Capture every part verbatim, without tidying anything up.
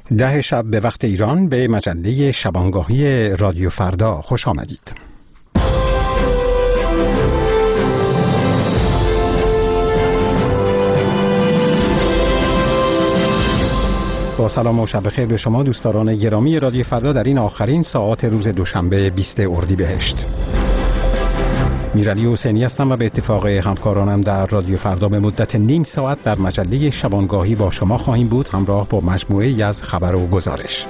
ده شب به وقت ایران به مجله شبانگاهی رادیو فردا خوش آمدید. با سلام و شب بخیر به شما دوستداران گرامی رادیو فردا در این آخرین ساعات روز دوشنبه بیست اردیبهشت. میرعلی حسینی هستم و به اتفاق همکارانم در رادیو فردا به مدت نیم ساعت در مجله شبانگاهی با شما خواهیم بود، همراه با مجموعه‌ای از خبر و گزارش.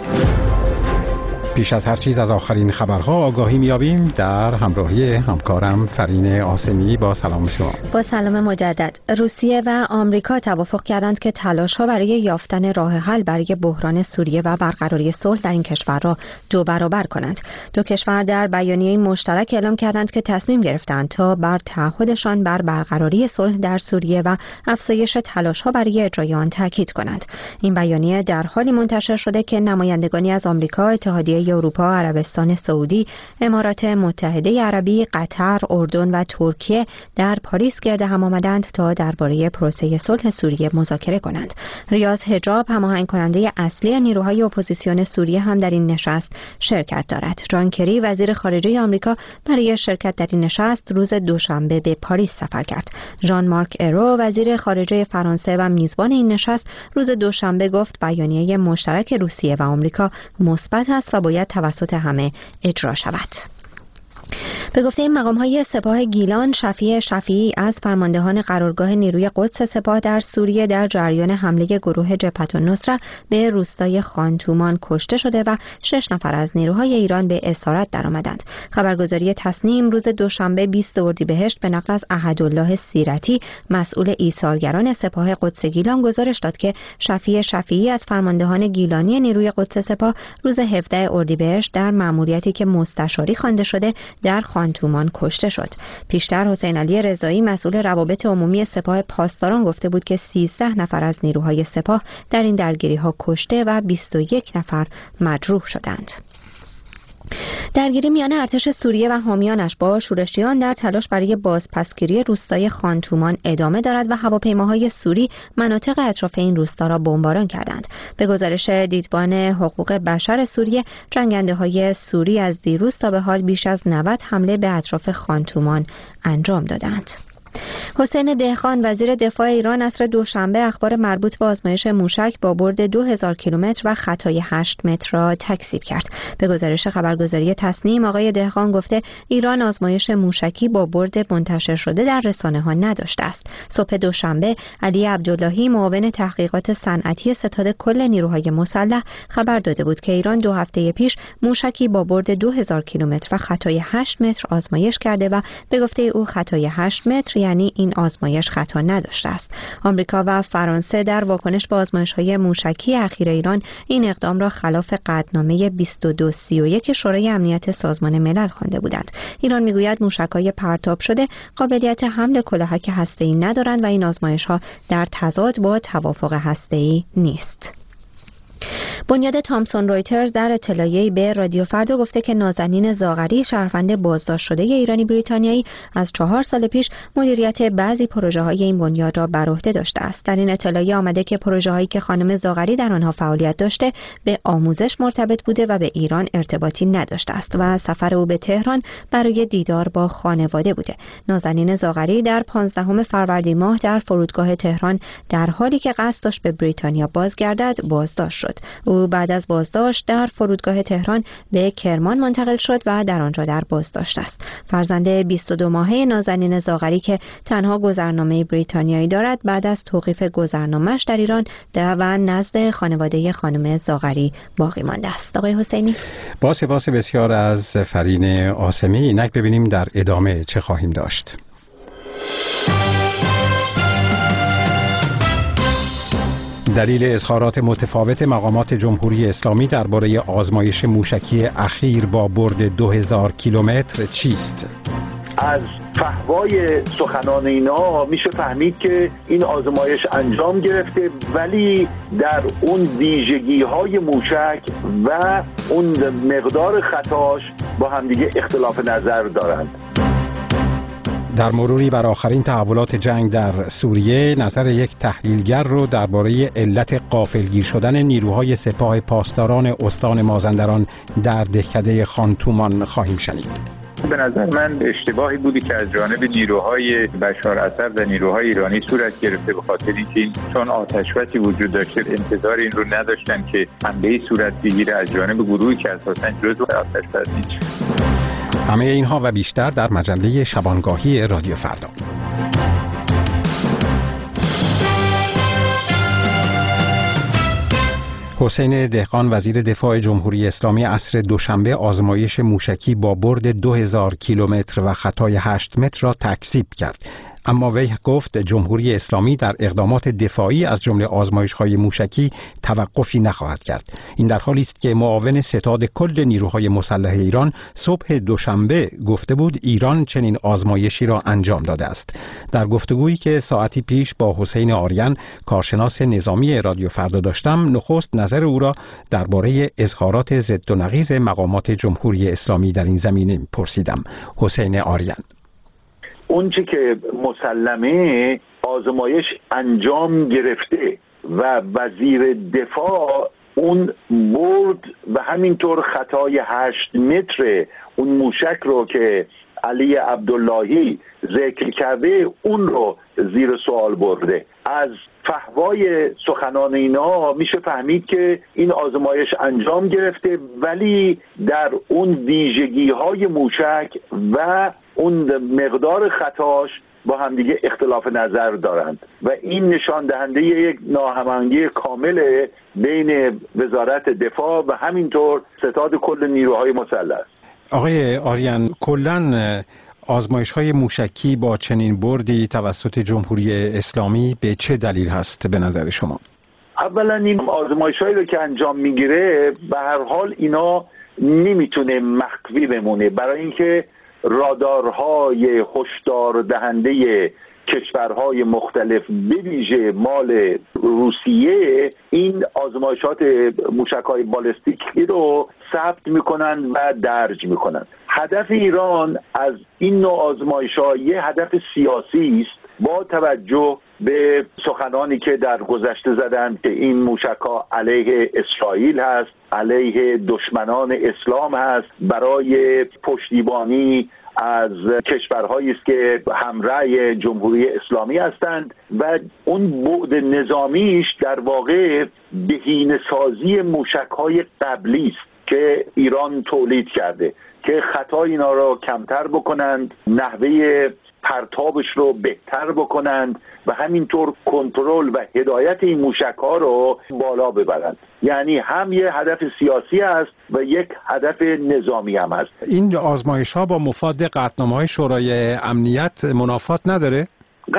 پیش از هر چیز از آخرین خبرها آگاهی می‌یابیم در همراهی همکارم فرین آسمی. با سلام شما. با سلام مجدد. روسیه و آمریکا توافق کردند که تلاش‌ها برای یافتن راه حل برای بحران سوریه و برقراری صلح در این کشور را دو برابر کنند. دو کشور در بیانیه مشترک اعلام کردند که تصمیم گرفتند تا بر تعهدشان بر برقراری صلح در سوریه و افزایش تلاش‌ها برای اجرای آن تاکید کنند. این بیانیه در حالی منتشر شده که نمایندگانی از آمریکا، اتحادیه اروپا، عربستان سعودی، امارات متحده عربی، قطر، اردن و ترکیه در پاریس گرد هم آمدند تا درباره پروسه صلح سوریه مذاکره کنند. ریاض حجاب، هماهنگ کننده اصلی نیروهای اپوزیسیون سوریه، هم در این نشست شرکت دارد. جان کری، وزیر خارجه آمریکا، برای شرکت در این نشست روز دوشنبه به پاریس سفر کرد. ژان مارک ایرو، وزیر خارجه فرانسه و میزبان این نشست، روز دوشنبه گفت بیانیه مشترک روسیه و آمریکا مثبت است و باید توسط همه اجرا شود. به گفته این مقام‌های سپاه گیلان، شفیع شفیعی از فرماندهان قرارگاه نیروی قدس سپاه در سوریه در جریان حمله گروه جبهة النصره به روستای خانتومان کشته شده و شش نفر از نیروهای ایران به اسارت درآمدند. خبرگزاری تصنیم روز دوشنبه بیست اردیبهشت به نقل از احدالله سیرتی، مسئول ایثارگران سپاه قدس گیلان، گزارش داد که شفیع شفیعی از فرماندهان گیلانی نیروی قدس سپاه روز هفدهم اردیبهشت در مأموریتی که مستشاری خوانده شده در خانتومان کشته شد. پیشتر حسین علی رضایی، مسئول روابط عمومی سپاه پاسداران، گفته بود که سیزده نفر از نیروهای سپاه در این درگیری‌ها کشته و بیست و یک نفر مجروح شدند. درگیری میان ارتش سوریه و حامیانش با شورشیان در تلاش برای بازپسگیری روستای خانتومان ادامه دارد و هواپیماهای سوری مناطق اطراف این روستا را بمباران کردند. به گزارش دیدبان حقوق بشر سوریه، جنگنده‌های سوری از دیروز تا به حال بیش از نود حمله به اطراف خانتومان انجام دادند. حسین دهقان، وزیر دفاع ایران، عصر دوشنبه اخبار مربوط به آزمایش موشک با برد دو هزار کیلومتر و خطای هشت متر را تکذیب کرد. به گزارش خبرگزاری تصنیم، آقای دهقان گفته ایران آزمایش موشکی با برد منتشر شده در رسانه‌ها نداشته است. صبح دوشنبه علی عبداللهی، معاون تحقیقات صنعتی ستاد کل نیروهای مسلح، خبر داده بود که ایران دو هفته پیش موشکی با برد دو هزار کیلومتر و خطای هشت متر آزمایش کرده و به گفته او خطای هشت متر یعنی این آزمایش خطا نداشته است. آمریکا و فرانسه در واکنش به آزمایش‌های موشکی اخیر ایران این اقدام را خلاف قطعنامه بیست و دو سی و یک شورای امنیت سازمان ملل خوانده بودند. ایران میگوید موشک‌های پرتاب شده قابلیت حمل کلاهک هسته‌ای ندارند و این آزمایش‌ها در تضاد با توافق هسته‌ای نیست. بنیاد تامسون رویترز در اطلاعیه‌ای به رادیو فردا گفته که نازنین زاغری، شهروند بازداشت شده ایرانی بریتانیایی، از چهار سال پیش مدیریت بعضی پروژه‌های این بنیاد را بر عهده داشته است. در این اطلاعیه آمده که پروژه‌هایی که خانم زاغری در آنها فعالیت داشته به آموزش مرتبط بوده و به ایران ارتباطی نداشته است و سفر او به تهران برای دیدار با خانواده بوده. نازنین زاغری در پانزدهم فروردین ماه در فرودگاه تهران در حالی که قصد داشت به بریتانیا بازگردد بازداشت شد. او بعد از بازداشت در فرودگاه تهران به کرمان منتقل شد و در آنجا در بازداشت است. فرزند بیست و دو ماهه نازنین زاغری که تنها گذرنامه بریتانیایی دارد، بعد از توقیف گذرنامه‌اش در ایران و نزد خانواده خانم زاغری باقی مانده است. آقای حسینی، با سپاس بسیار از فرین آسمی. اینک ببینیم در ادامه چه خواهیم داشت. دلیل اظهارات متفاوت مقامات جمهوری اسلامی درباره آزمایش موشکی اخیر با برد دو هزار کیلومتر چیست؟ از فحوای سخنان اینا میشه فهمید که این آزمایش انجام گرفته، ولی در اون ویژگی های موشک و اون مقدار خطاش با همدیگه اختلاف نظر دارند. در مروری بر آخرین تحولات جنگ در سوریه، نظر یک تحلیلگر رو درباره علت غافلگیر شدن نیروهای سپاه پاسداران استان مازندران در دهکده خانتومان خواهیم شنید. به نظر من اشتباهی بودی که از جانب نیروهای بشار اسد و نیروهای ایرانی صورت گرفته، به خاطر اینکه چون آتشبسی وجود داشته انتظار این رو نداشتن که حمله صورت بگیره از جانب گروهی که اساساً جزو آتشبس نیست. همه اینها و بیشتر در مجله شبانگاهی رادیو فردا. حسین دهقان وزیر دفاع جمهوری اسلامی عصر دوشنبه آزمایش موشکی با برد دو هزار کیلومتر و خطای هشت متر را تکذیب کرد. اما وی گفت جمهوری اسلامی در اقدامات دفاعی از جمله آزمایش‌های موشکی توقفی نخواهد کرد. این در حالی است که معاون ستاد کل نیروهای مسلح ایران صبح دوشنبه گفته بود ایران چنین آزمایشی را انجام داده است. در گفتگویی که ساعتی پیش با حسین آریان کارشناس نظامی رادیو فردا داشتم، نخست نظر او را درباره اظهارات ضد و نقیض مقامات جمهوری اسلامی در این زمینه پرسیدم. حسین آریان: اون چی که مسلمه آزمایش انجام گرفته و وزیر دفاع اون برد و همینطور خطای هشت متر اون موشک رو که علی عبداللهی ذکر کرده اون رو زیر سوال برده. از فحوای سخنان اینا میشه فهمید که این آزمایش انجام گرفته، ولی در اون ویژگی های موشک و اون مقدار خطاش با همدیگه اختلاف نظر دارند و این نشان دهنده یک ناهماهنگی کامل بین وزارت دفاع و همینطور ستاد کل نیروهای مسلح است. آقای آریان، کلاً آزمایش‌های موشکی با چنین بردی توسط جمهوری اسلامی به چه دلیل هست به نظر شما؟ اولا این آزمایش‌هایی رو که انجام میگیره به هر حال اینا نمیتونه مخفی بمونه، برای اینکه رادارهای هشدار دهنده کشورهای مختلف به ویژه مال روسیه این آزمایشات موشک‌های بالستیکی رو ثبت میکنن و درج میکنن. هدف ایران از این نوع آزمایش‌ها یه هدف سیاسی است، با توجه به سخنانی که در گذشته زدن که این موشک‌ها علیه اسرائیل هست، علیه دشمنان اسلام هست، برای پشتیبانی از کشورهایی است که همراه جمهوری اسلامی هستند و اون بعد نظامیش در واقع بهینه‌سازی موشک‌های قبلی است که ایران تولید کرده که خطای اینا رو کمتر بکنند، نحوه پرتابش رو بهتر بکنند و همینطور کنترل و هدایت این موشک‌ها رو بالا ببرند. یعنی هم یه هدف سیاسی است و یک هدف نظامی هم است. این آزمایش‌ها با مفاد قطعنامه‌های شورای امنیت منافات نداره؟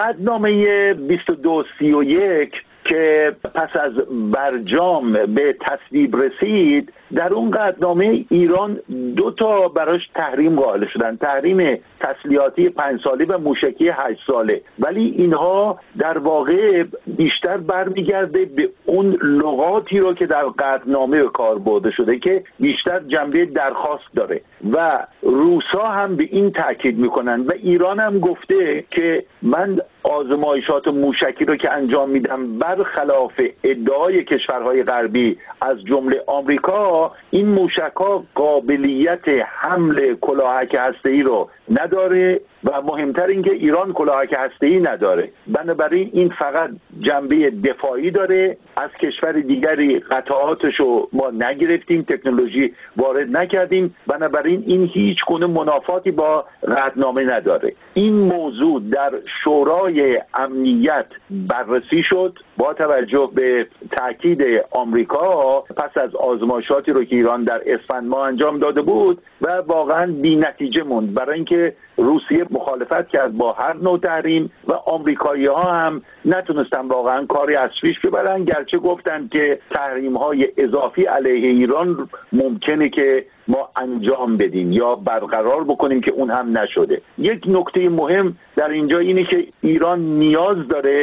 قطعنامه بیست و دو سی و یک که پس از برجام به تصویب رسید، در اون قطعنامه ایران دو تا براش تحریم قائل شدن، تحریم تسلیحاتی پنج ساله و موشکی هشت ساله، ولی اینها در واقع بیشتر برمیگرده به اون لغاتی رو که در قطعنامه به کار برده شده که بیشتر جنبه درخواست داره و روسا هم به این تاکید میکنن و ایران هم گفته که من آزمایشات موشکی رو که انجام میدم برخلاف ادعای کشورهای غربی از جمله آمریکا، این موشک‌ها قابلیت حمل کلاهک هسته‌ای رو نداره و مهمتر اینکه ایران کلاهک هسته‌ای نداره. بنابراین این فقط جنبه دفاعی داره. از کشور دیگری قطعاتش رو ما نگرفتیم، تکنولوژی وارد نکردیم، بنابراین این هیچ گونه منافاتی با قطعنامه نداره. این موضوع در شورای امنیت بررسی شد با توجه به تاکید آمریکا پس از آزمایشاتی رو که ایران در اسفند ماه انجام داده بود و واقعا بی نتیجه موند، برای اینکه روسیه مخالفت کرد با هر نوع تحریم و آمریکایی‌ها هم نتونستن واقعا کاری از پیش ببرن، گرچه گفتن که تحریم‌های اضافی علیه ایران ممکنه که ما انجام بدیم یا برقرار بکنیم که اون هم نشده. یک نکته مهم در اینجا اینه که ایران نیاز داره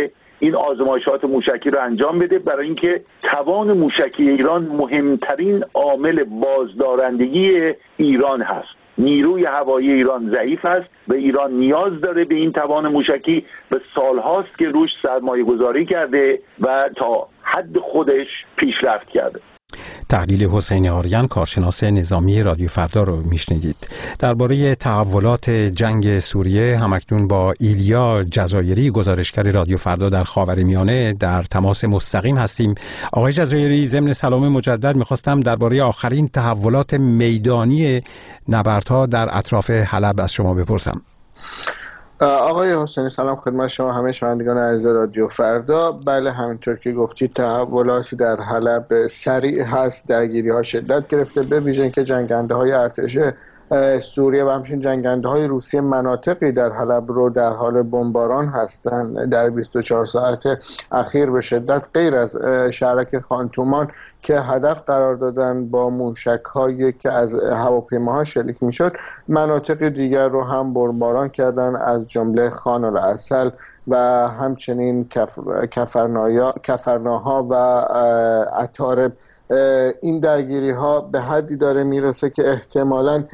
این آزمایشات موشکی رو انجام بده، برای اینکه توان موشکی ایران مهمترین عامل بازدارندگی ایران هست. نیروی هوایی ایران ضعیف است و ایران نیاز داره به این توان موشکی و سالهاست که روش سرمایه گذاری کرده و تا حد خودش پیشرفت کرده. تحلیل حسین آریان، کارشناس نظامی رادیو فردا رو میشنیدید. درباره تحولات جنگ سوریه همکنون با ایلیا جزایری، گزارشگر رادیو فردا در خاورمیانه، در تماس مستقیم هستیم. آقای جزایری، ضمن سلام مجدد میخواستم درباره آخرین تحولات میدانی نبردها در اطراف حلب از شما بپرسم. آقای حسینی سلام خدمت شما همه شنوندگان عزیز رادیو فردا. بله همینطور که گفتید تحولاتی در حلب سریع هست، درگیری ها شدت گرفته، به ویژه اینکه جنگنده های ارتش سوریه و همچنین جنگنده های روسیه مناطقی در حلب رو در حال بمباران هستند در بیست و چهار ساعت اخیر به شدت، غیر از شهرک خانتومان که هدف قرار دادن با موشک هایی که از هواپیماها شلیک میشد، مناطق دیگر رو هم بمباران کردن، از جمله خان العسل و همچنین کفرناها و عطارب. این درگیری ها به حدی داره میرسه که احتمالاً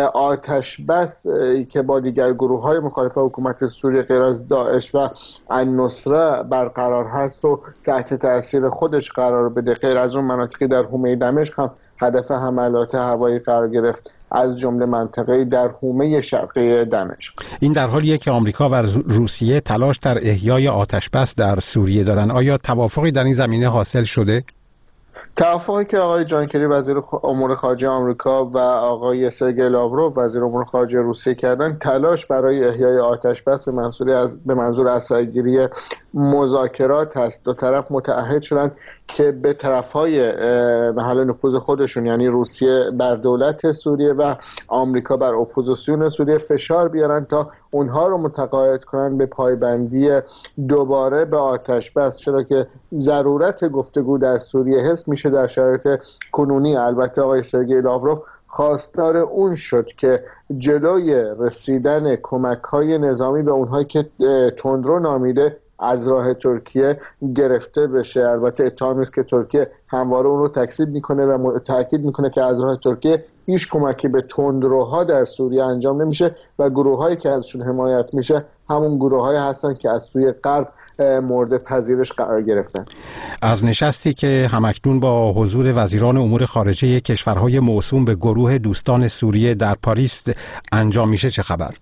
آتش بس که با دیگر گروه های مخالف حکومت سوریه غیر از داعش و النصره برقرار هست و تحت تأثیر خودش قرار بده. غیر از اون مناطقی در حومه دمشق هم هدف حملات هوایی قرار گرفت، از جمله منطقه در حومه شرقی دمشق. این در حالیه که آمریکا و روسیه تلاش در احیای آتش بس در سوریه دارن. آیا توافقی در این زمینه حاصل شده؟ توافقی که آقای جان کری وزیر امور خارجه آمریکا و آقای سرگئی لاوروف وزیر امور خارجه روسیه کردن، تلاش برای احیای آتش بس به منظور از به منظور اسیرگیری مذاکرات هست. دو طرف متعهد شدن که به طرفهای محل نفوذ خودشون، یعنی روسیه بر دولت سوریه و آمریکا بر اپوزیسیون سوریه، فشار بیارن تا اونها رو متقاعد کنن به پایبندی دوباره به آتش بس، چرا که ضرورت گفتگو در سوریه حس میشه در شرایط کنونی. البته آقای سرگئی لاوروف خواستار اون شد که جلوی رسیدن کمک‌های نظامی به اونهایی که تندرو نامیده از راه ترکیه گرفته بشه. البته اتهامی است که ترکیه همواره اون رو تکذیب میکنه و تاکید میکنه که از راه ترکیه هیچ کمکی به تندروها در سوریه انجام نمیشه و گروهایی که ازشون حمایت میشه همون گروهایی هستن که از سوی غرب مورد پذیرش قرار گرفتن. از نشستی که همکنون با حضور وزیران امور خارجه کشورهای موسوم به گروه دوستان سوریه در پاریس انجام میشه چه خبر؟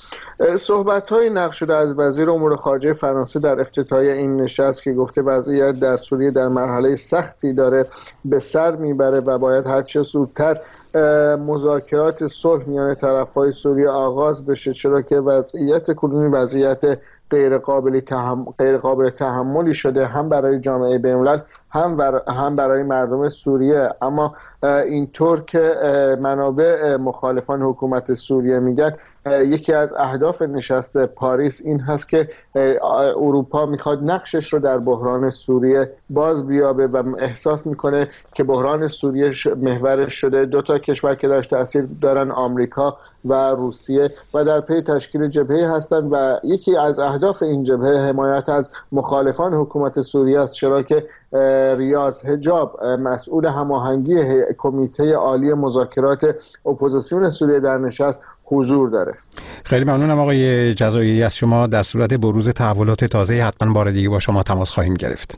صحبت‌های نقل شده از وزیر امور خارجه فرانسه در افتتاحیه این نشست که گفته وضعیت در سوریه در مرحله سختی داره به سر میبره و باید هرچه زودتر مذاکرات صلح میان طرف‌های سوریه آغاز بشه، چرا که وضعیت کنونی وضعیت غیر قابل تحمل غیر قابل تحملی شده، هم برای جامعه بین‌الملل هم بر... هم برای مردم سوریه. اما اینطور که منابع مخالفان حکومت سوریه میگن، یکی از اهداف نشست پاریس این هست که اروپا میخواد نقشش رو در بحران سوریه باز بیابه و احساس میکنه که بحران سوریه محورش شده دو تا کشور که داشت تأثیر دارن، آمریکا و روسیه، و در پی تشکیل جبهه هستن و یکی از اهداف این جبهه حمایت از مخالفان حکومت سوریه است، چرا که ریاض حجاب مسئول هماهنگی کمیته عالی مذاکرات اپوزیسیون سوریه در نشست حضور داره. خیلی ممنونم آقای جزایری از شما. در صورت بروز تحولات تازه حتما بار دیگه با شما تماس خواهیم گرفت.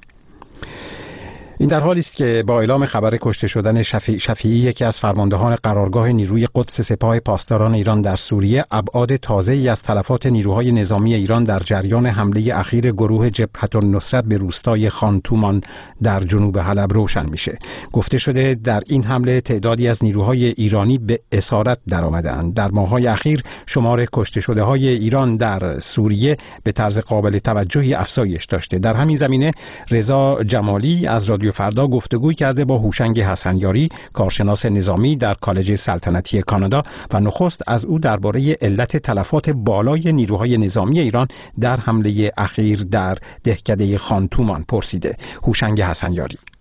این در حالی است که با اعلام خبر کشته شدن شفیع شفیعی، یکی از فرماندهان قرارگاه نیروی قدس سپاه پاسداران ایران در سوریه، ابعاد تازه‌ای از تلفات نیروهای نظامی ایران در جریان حمله اخیر گروه جبهة النصرة به روستای خانتومان در جنوب حلب روشن میشه. گفته شده در این حمله تعدادی از نیروهای ایرانی به اسارت درآمدند. در ماه‌های اخیر شمار کشته شده‌های ایران در سوریه به طرز قابل توجهی افزایش داشته. در همین زمینه رضا جمالی از رادیو فردا گفتگوی کرده با هوشنگ حسنیاری، کارشناس نظامی در کالج سلطنتی کانادا، و نخست از او درباره علت تلفات بالای نیروهای نظامی ایران در حمله اخیر در دهکده خانتومان پرسیده. هوشنگ حسنیاری: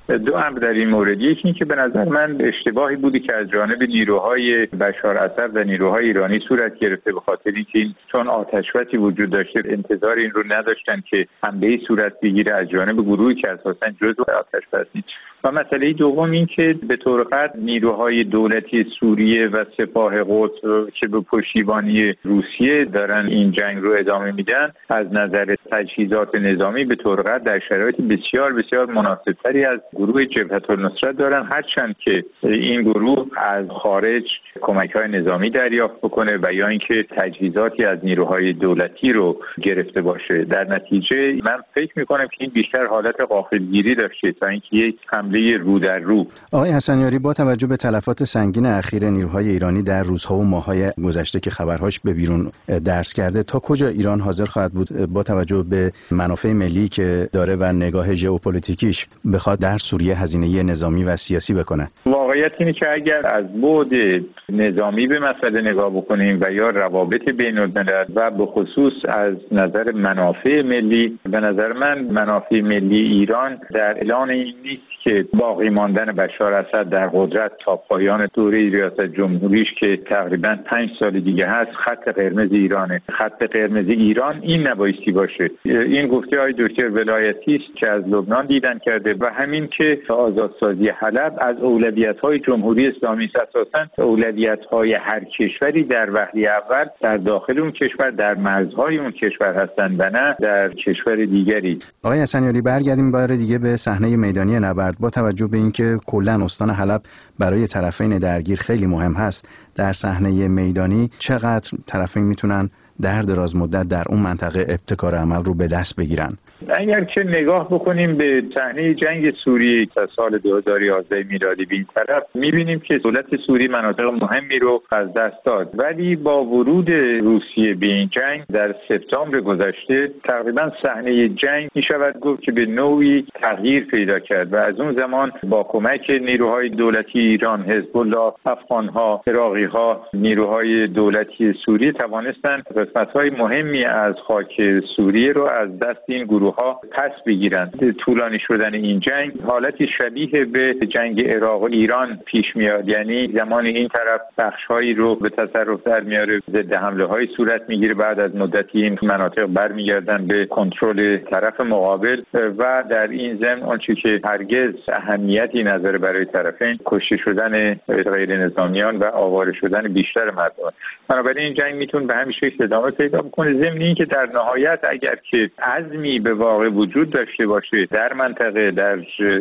دو امر در این مورد. یکی این که به نظر من اشتباهی بودی که از جانب نیروهای بشار اسد و نیروهای ایرانی صورت گرفته، به خاطر اینکه چون آتشبسی وجود داشته انتظار این رو نداشتن که حمله صورت بگیره از جانب گروهی که اساساً جزو آتشبس نیست. و مسئله دوم این که به طور قطع نیروهای دولتی سوریه و سپاه قدس که به پشتیبانی روسیه دارن این جنگ رو ادامه میدن از نظر تجهیزات نظامی به طور قطع در شرایط بسیار بسیار مناسبتری از گروه جبهت النصرت دارن، هرچند که این گروه از خارج کمک‌های نظامی دریافت بکنه و یا اینکه تجهیزاتی از نیروهای دولتی رو گرفته باشه. در نتیجه من فکر می‌کنم که این بیشتر حالت غافلگیری داشته تا اینکه یک حمله رو در رو. آقای حسنیاری، با توجه به تلفات سنگین اخیر نیروهای ایرانی در روزها و ماه‌های گذشته که خبرهاش به بیرون درس کرده، تا کجا ایران حاضر خواهد بود با توجه به منافع ملی که داره و نگاه ژئوپلیتیکیش بخواد در سوریه هزینه نظامی و سیاسی بکنه؟ واقعیت اینه که اگر از بعد نظامی به مسئله نگاه بکنیم و یا روابط بین‌الملل و به خصوص از نظر منافع ملی، به نظر من منافع ملی ایران در اعلان این نیست که باقی ماندن بشار اسد در قدرت تا پایان دوره ریاست جمهوریش که تقریبا پنج سال دیگه هست خط قرمز ایرانه. خط قرمز ایران این نبایستی باشه. این گفته های دکتر ولایتی است که از لبنان دیدن کرده و همین که آزادسازی حلب از اولویت‌های جمهوری اسلامی است. اساساً اولویت‌های هر کشوری در وهله اول در داخل اون کشور در مرزهای اون کشور هستند و نه در کشور دیگری. آقای حسنیاری، برگردیم بار دیگه به صحنه میدانی نبرد. با توجه به اینکه کلا استان حلب برای طرفین درگیر خیلی مهم هست، در صحنه میدانی چقدر طرفین میتونن در دراز مدت در اون منطقه ابتکار عمل رو به دست بگیرن؟ اگر که نگاه بکنیم به صحنه جنگ سوریه تا سال دو هزار و یازده میلادی به این طرف، می‌بینیم که دولت سوریه مناطق مهمی رو از دست داد، ولی با ورود روسیه به این جنگ در سپتامبر گذشته تقریبا صحنه جنگ می‌شود گفت که به نوعی تغییر پیدا کرد و از اون زمان با کمک نیروهای دولتی ایران، حزب الله، افغان‌ها، عراقی‌ها، نیروهای دولتی سوریه توانستند قسمت‌های مهمی از خاک سوریه رو از دست این گروه ها پس بگیرند. طولانی شدن این جنگ حالتی شبیه به جنگ عراق و ایران پیش میاد، یعنی زمانی این طرف بخش‌هایی رو به تصرف در میاره، ضد حمله‌های صورت میگیره، بعد از مدتی این مناطق برمیگردن به کنترل طرف مقابل و در این ضمن آنچه که هرگز اهمیتی نداره برای طرفین کشته شدن غیر نظامیان و آواره شدن بیشتر مردم. بنابراین این جنگ میتونه به همین شکل ادامه پیدا بکنه، ضمن اینکه در نهایت اگر که عزمی به واقع وجود داشته باشه در منطقه در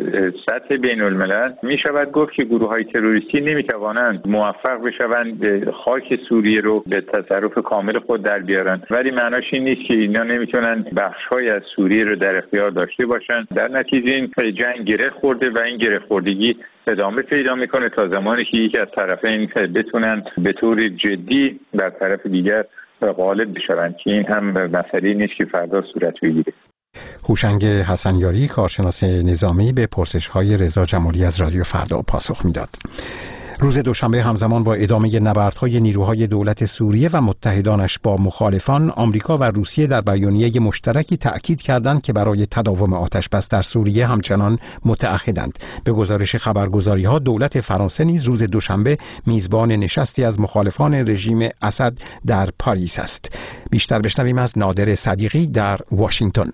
سطح بین الملل، می شود گفت که گروه های تروریستی نمی توانند موفق بشوند خاک سوریه رو به تصرف کامل خود در بیارن، ولی معناش این نیست که اینا نمیتونن بخش های از سوریه رو در اختیار داشته باشن. در نتیجه این جنگ گره خورده و این گره خوردگی ادامه پیدا میکنه تا زمانی که یکی از طرفین بتونن به طور جدی در طرف دیگر غالب بشوند، که این هم مسئله نیست که فردا صورت بگیره. هوشنگ حسنیاری، کارشناس نظامی، به پرسش‌های رضا جمالی از رادیو فردا پاسخ میداد. روز دوشنبه همزمان با ادامه نبردهای نیروهای دولت سوریه و متحدانش با مخالفان، آمریکا و روسیه در بیانیه مشترکی تأکید کردند که برای تداوم آتشبس در سوریه همچنان متعهدند. به گزارش خبرگزاری‌ها، دولت فرانسه نیز روز دوشنبه میزبان نشستی از مخالفان رژیم اسد در پاریس است. بیشتر بشنویم از نادر صدیقی در واشنگتن.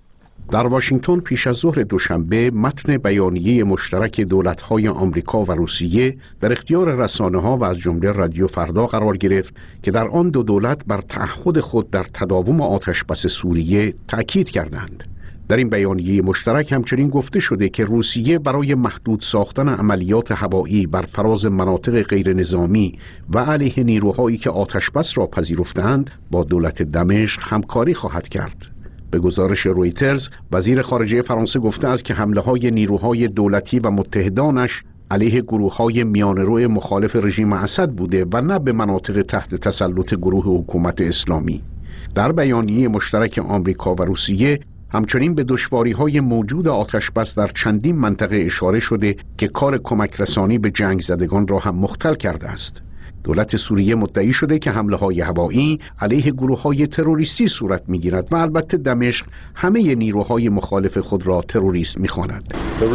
در واشنگتن پیش از ظهر دوشنبه متن بیانیه مشترک دولت‌های آمریکا و روسیه در اختیار رسانه‌ها و از جمله رادیو فردا قرار گرفت که در آن دو دولت بر تعهد خود در تداوم آتشبس سوریه تأکید کردند. در این بیانیه مشترک همچنین گفته شده که روسیه برای محدود ساختن عملیات هوایی بر فراز مناطق غیر نظامی و علیه نیروهایی که آتشبس را پذیرفتند با دولت دمشق همکاری خواهد کرد. به گزارش رویترز، وزیر خارجه فرانسه گفته است که حمله‌های نیروهای دولتی و متحدانش علیه گروه‌های میانه‌رو مخالف رژیم اسد بوده و نه به مناطق تحت تسلط گروه حکومت اسلامی. در بیانیه مشترک آمریکا و روسیه همچنین به دشواری‌های موجود آتشبس در چندین منطقه اشاره شده که کار کمک رسانی به جنگ زدگان را هم مختل کرده است. دولت سوریه مدعی شده که حمله‌های هوایی علیه گروه‌های تروریستی صورت می‌گیرد و البته دمشق همه نیروهای مخالف خود را تروریست می‌خواند.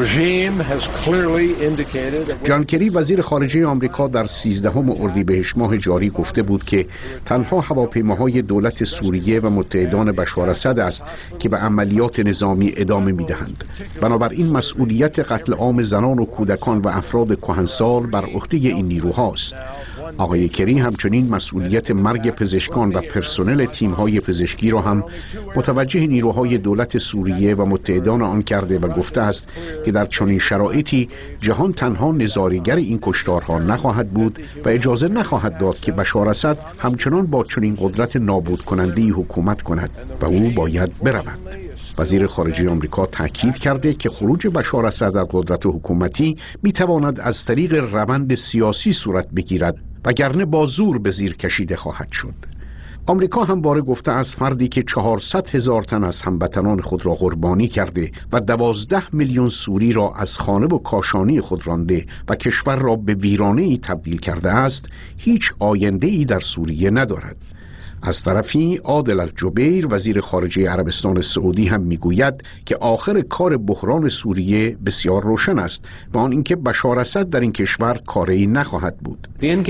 جان کری وزیر خارجه آمریکا در سیزدهم اردیبهشت ماه جاری گفته بود که تنها هواپیماهای دولت سوریه و متحدان بشار اسد است که به عملیات نظامی ادامه می‌دهند. بنابراین مسئولیت قتل عام زنان و کودکان و افراد کهنسال بر عهده این نیروهاست. آقای کری همچنین مسئولیت مرگ پزشکان و پرسنل تیم‌های پزشکی را هم متوجه نیروهای دولت سوریه و متحدان آن کرده و گفته است که در چنین شرایطی جهان تنها نظاره‌گر این کشتارها نخواهد بود و اجازه نخواهد داد که بشار اسد همچنان با چنین قدرت نابود کننده‌ای حکومت کند و او باید برود. وزیر خارجه آمریکا تاکید کرده که خروج بشار اسد از قدرت حکومتی میتواند از طریق روند سیاسی صورت بگیرد وگرنه با زور به زیر کشیده خواهد شد. آمریکا همواره گفته از فردی که چهارصد هزار تن از هموطنان خود را قربانی کرده و دوازده میلیون سوری را از خانه و کاشانی خود رانده و کشور را به ویرانه‌ای تبدیل کرده است، هیچ آینده‌ای در سوریه ندارد. از طرفی عادل الجبیر وزیر خارجه عربستان سعودی هم میگوید که آخر کار بحران سوریه بسیار روشن است و آن اینکه بشار اسد در این کشور کاری نخواهد بود.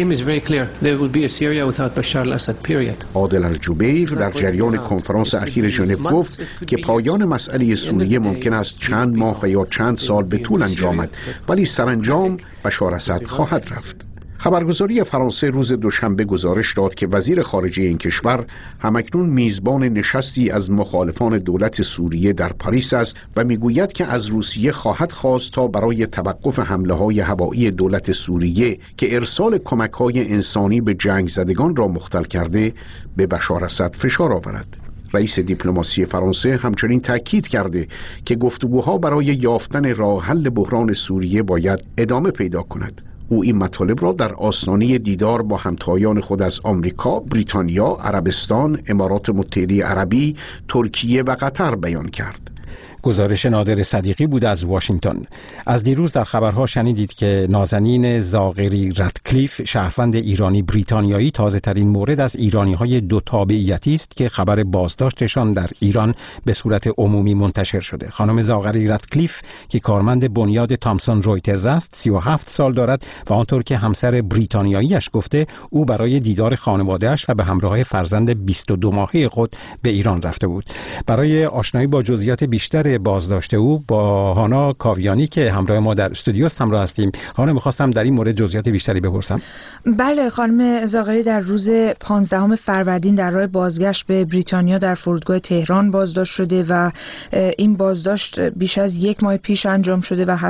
عادل الجبیر در جریان کنفرانس اخیر ژنو گفت که پایان مسئله سوریه ممکن است چند ماه و یا چند سال به طول انجامد، ولی سرانجام بشار اسد خواهد رفت. خبرگزاری فرانسه روز دوشنبه گزارش داد که وزیر خارجه این کشور همکنون میزبان نشستی از مخالفان دولت سوریه در پاریس است و میگوید که از روسیه خواهد خواست تا برای توقف حمله‌های هوایی دولت سوریه که ارسال کمک‌های انسانی به جنگ زدگان را مختل کرده به بشار اسد فشار آورد. رئیس دیپلماسی فرانسه همچنین تاکید کرده که گفتگوها برای یافتن راه حل بحران سوریه باید ادامه پیدا کند. او این مطالب را در آستانه دیدار با همتایان خود از آمریکا، بریتانیا، عربستان، امارات متحده عربی، ترکیه و قطر بیان کرد. گزارش نادر صدیقی بود از واشنگتن. از دیروز در خبرها شنیدید که نازنین زاغری رتکلیف، شهروند ایرانی بریتانیایی، تازه ترین مورد از ایرانی های دو تابعیتی است که خبر بازداشتشان در ایران به صورت عمومی منتشر شده. خانم زاغری رتکلیف که کارمند بنیاد تامسون رویترز است، سی و هفت سال دارد و آنطور که همسر بریتانیاییش گفته او برای دیدار خانواده‌اش و به همراه فرزند بیست و دو ماهه خود به ایران رفته بود. برای آشنایی با جزئیات بیشتر بازداشت او با هانا کاویانی که همراه ما در استودیو است همراه هستیم. هانا، می‌خواستم در این مورد جزئیات بیشتری بپرسم. بله، خانم زاغری در روز پانزدهم فروردین در راه بازگشت به بریتانیا در فرودگاه تهران بازداشت شده و این بازداشت بیش از یک ماه پیش انجام شده و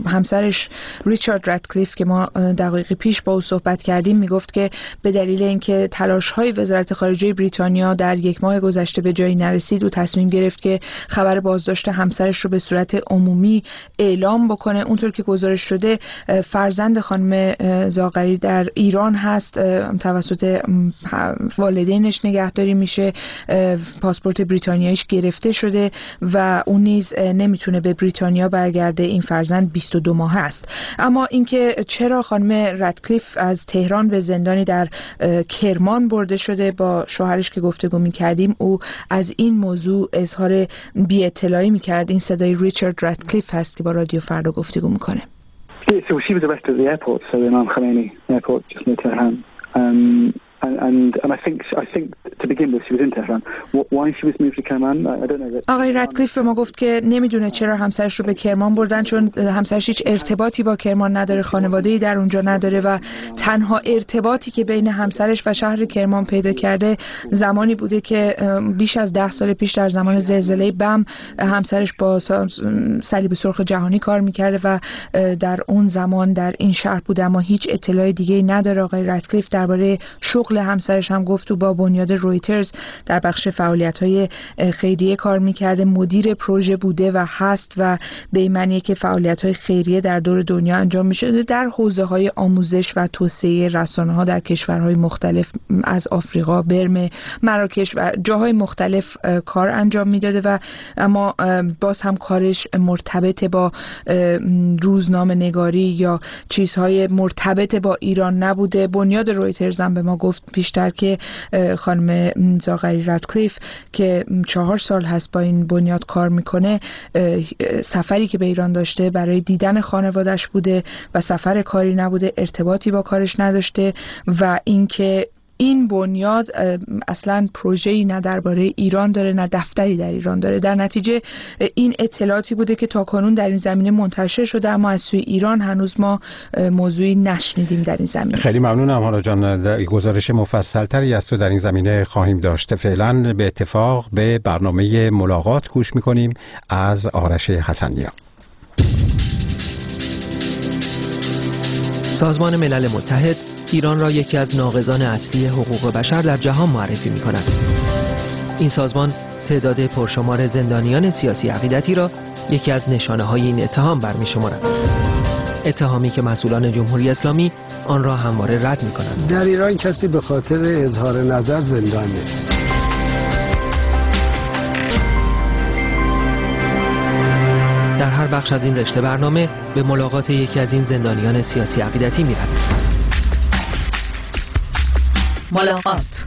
همسرش ریچارد رتکلیف که ما دقایقی پیش با او صحبت کردیم میگفت که به دلیل اینکه تلاش‌های وزارت خارجه بریتانیا در یک ماه گذشته به جایی نرسید، او تصمیم گرفت که خبر بازداشت همسرش رو به صورت عمومی اعلام بکنه. اونطور که گزارش شده فرزند خانم زاغری در ایران هست، توسط والدینش نگهداری میشه، پاسپورت بریتانیاییش گرفته شده و اون نیز نمیتونه به بریتانیا برگرده. این فرزند بیست و دو ماهه است. اما اینکه چرا خانم رتکلیف از تهران به زندانی در کرمان برده شده، با شوهرش که گفتگو میکردیم او از این موضوع اظهار بی اطلاعی میکرد. این صدای ریچارد رتکلیف هست که با رادیو فردا گفتگو میکنه. Yeah, so she was arrested at the airport, so Imam Khomeini airport just near Tehran. Um, and, and and I think I think to begin with she was in Tehran. Why she was moved to Kerman? I don't know. آقای رتکلیف به ما گفت که نمیدونه چرا همسرش رو به کرمان بردن، چون همسرش هیچ ارتباطی با کرمان نداره، خانواده‌ای در اونجا نداره و تنها ارتباطی که بین همسرش و شهر کرمان پیدا کرده زمانی بوده که بیش از ده سال پیش در زمان زلزله بم همسرش با صلیب سرخ جهانی کار میکرده و در اون زمان در این شهر بوده، اما هیچ اطلاع دیگه‌ای نداره. آقای رتکلیف درباره شغل شغل همسرش هم گفت تو با بنیاد رویترز در بخش فعالیت‌های خیریه کار می‌کرده، مدیر پروژه بوده و هست و به این معنیه که فعالیت‌های خیریه در دور دنیا انجام می‌شده در حوزه‌های آموزش و توسعه رسانه‌ها در کشورهای مختلف از آفریقا، برم، مراکش و جاهای مختلف کار انجام میداده و اما باز هم کارش مرتبط با روزنامه نگاری یا چیزهای مرتبط با ایران نبوده. بنیاد رویترز هم به ما گفت پیشتر که خانم زاغری رادکلیف که چهار سال هست با این بنیاد کار میکنه، سفری که به ایران داشته برای دیدن خانواده‌اش بوده و سفر کاری نبوده، ارتباطی با کارش نداشته و اینکه این بنیاد اصلا پروژه‌ای نه درباره ایران داره نه دفتری در ایران داره. در نتیجه این اطلاعاتی بوده که تاکنون در این زمینه منتشر شده، اما از سوی ایران هنوز ما موضوعی نشنیدیم در این زمینه. خیلی ممنونم حالا جان، گزارش مفصل‌تری از تو در این زمینه خواهیم داشت. فعلا به اتفاق به برنامه ملاقات گوش می‌کنیم از آرش حسنی‌ها. سازمان ملل متحد ایران را یکی از ناقضان اصلی حقوق بشر در جهان معرفی می کند. این سازمان تعداد پرشمار زندانیان سیاسی عقیدتی را یکی از نشانه های این اتهام برمی شمارد. اتهامی که مسئولان جمهوری اسلامی آن را همواره رد می کنند. در ایران کسی به خاطر اظهار نظر زندان نیست. در هر بخش از این رشته برنامه به ملاقات یکی از این زندانیان سیاسی عقیدتی می رویم. ملاقات.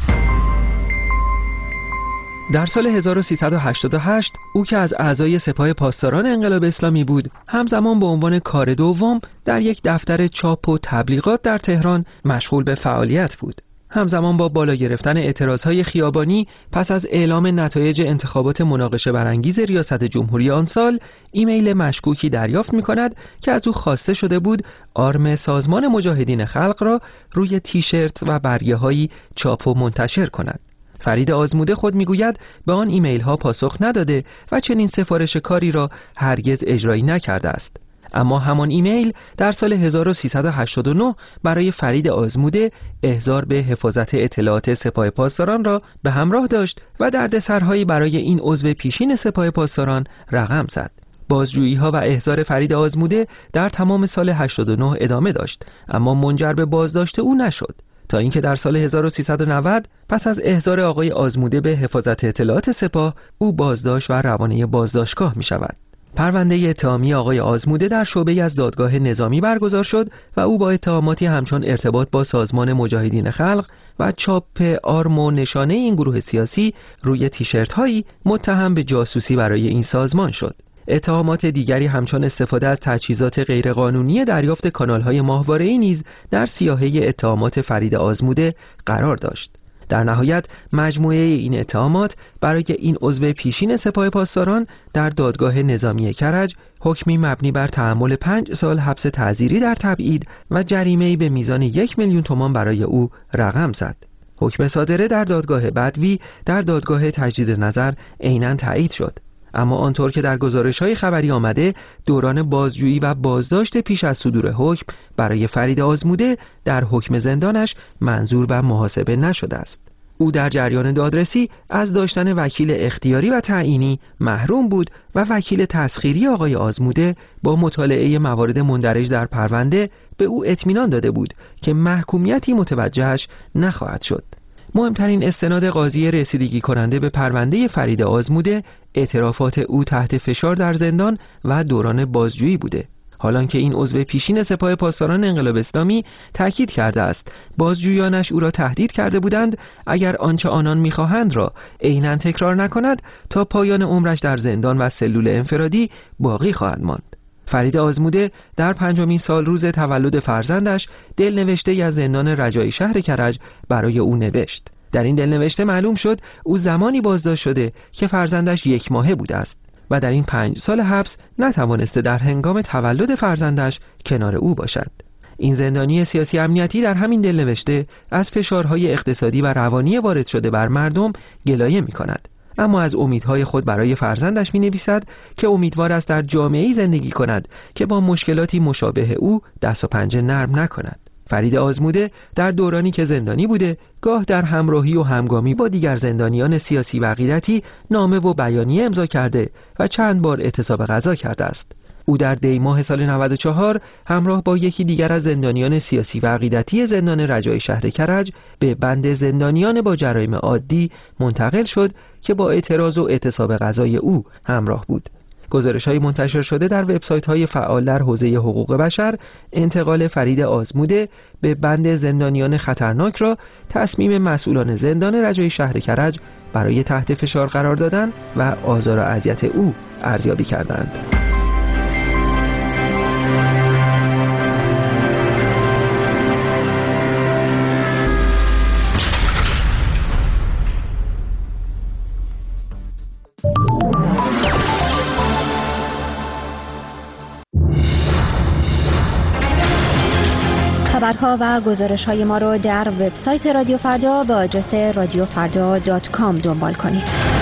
در سال هزار و سیصد و هشتاد و هشت او که از اعضای سپاه پاسداران انقلاب اسلامی بود، همزمان به عنوان کار دوم در یک دفتر چاپ و تبلیغات در تهران مشغول به فعالیت بود. همزمان با بالا گرفتن اعتراضهای خیابانی پس از اعلام نتایج انتخابات مناقشه برانگیز ریاست جمهوری آن سال، ایمیل مشکوکی دریافت می‌کند که از او خواسته شده بود آرم سازمان مجاهدین خلق را روی تیشرت و برگه‌هایی چاپ و منتشر کند. فرید آزموده خود میگوید به آن ایمیل ها پاسخ نداده و چنین سفارش کاری را هرگز اجرایی نکرده است. اما همان ایمیل در سال هزار و سیصد و هشتاد و نه برای فرید آزموده احضار به حفاظت اطلاعات سپاه پاسداران را به همراه داشت و دردسرهایی برای این عضو پیشین سپاه پاسداران رقم زد. بازجویی ها و احضار فرید آزموده در تمام سال هشتاد و نه ادامه داشت، اما منجر به بازداشت او نشد، تا اینکه در سال هزار و سیصد و نود پس از احضار آقای آزموده به حفاظت اطلاعات سپاه او بازداشت و روانه بازداشتگاه می شود. پرونده اتهامی آقای آزموده در شعبه از دادگاه نظامی برگزار شد و او با اتهاماتی همچون ارتباط با سازمان مجاهدین خلق و چاپ آرم و نشانه این گروه سیاسی روی تیشرت هایی متهم به جاسوسی برای این سازمان شد. اتهامات دیگری همچون استفاده از تجهیزات غیرقانونی دریافت کانال‌های ماهواره‌ای نیز در سیاهه اتهامات فرید آزموده قرار داشت. در نهایت مجموعه این اتهامات برای این عضو پیشین سپاه پاسداران در دادگاه نظامی کرج حکمی مبنی بر تحمل پنج سال حبس تعزیری در تبعید و جریمه‌ای به میزان یک میلیون تومان برای او رقم زد. حکم صادره در دادگاه بدوی در دادگاه تجدید نظر عیناً تایید شد. اما آنطور که در گزارش‌های خبری آمده، دوران بازجویی و بازداشت پیش از صدور حکم برای فرید آزموده در حکم زندانش منظور به محاسبه نشده است. او در جریان دادرسی از داشتن وکیل اختیاری و تعیینی محروم بود و وکیل تسخیری آقای آزموده با مطالعه موارد مندرج در پرونده به او اطمینان داده بود که محکومیتی متوجهش نخواهد شد. مهمترین استناد قاضی رسیدگی کننده به پرونده فرید آزموده اعترافات او تحت فشار در زندان و دوران بازجویی بوده. حالان که این عضو پیشین سپاه پاسداران انقلاب اسلامی تاکید کرده است بازجویانش او را تهدید کرده بودند اگر آنچه آنان می‌خواهند را عیناً تکرار نکند تا پایان عمرش در زندان و سلول انفرادی باقی خواهد ماند. فرید آزموده در پنجمین سال روز تولد فرزندش دلنوشته از زندان رجایی شهر کرج برای او نوشت. در این دلنوشته معلوم شد او زمانی بازداشت شده که فرزندش یک ماهه بوده است و در این پنج سال حبس نتوانسته در هنگام تولد فرزندش کنار او باشد. این زندانی سیاسی امنیتی در همین دلنوشته از فشارهای اقتصادی و روانی وارد شده بر مردم گلایه می کند. اما از امیدهای خود برای فرزندش می نویسد که امیدوار است در جامعه‌ای زندگی کند که با مشکلاتی مشابه او دست و پنجه نرم نکند. فرید آزموده در دورانی که زندانی بوده گاه در همراهی و همگامی با دیگر زندانیان سیاسی و عقیدتی نامه و بیانیه امضا کرده و چند بار اعتصاب غذا کرده است. او در دی ماه سال نود و چهار همراه با یکی دیگر از زندانیان سیاسی و عقیدتی زندان رجای شهر کرج به بند زندانیان با جرایم عادی منتقل شد که با اعتراض و اعتصاب غذای او همراه بود. گزارش‌های منتشر شده در وبسایت‌های فعال در حوزه حقوق بشر انتقال فرید آزموده به بند زندانیان خطرناک را تصمیم مسئولان زندان رجای شهر کرج برای تحت فشار قرار دادن و آزار و اذیت او ارزیابی کردند. خبرها و گزارش‌های ما رو در وبسایت رادیو فردا با آدرس رادیو فردا دات کام دنبال کنید.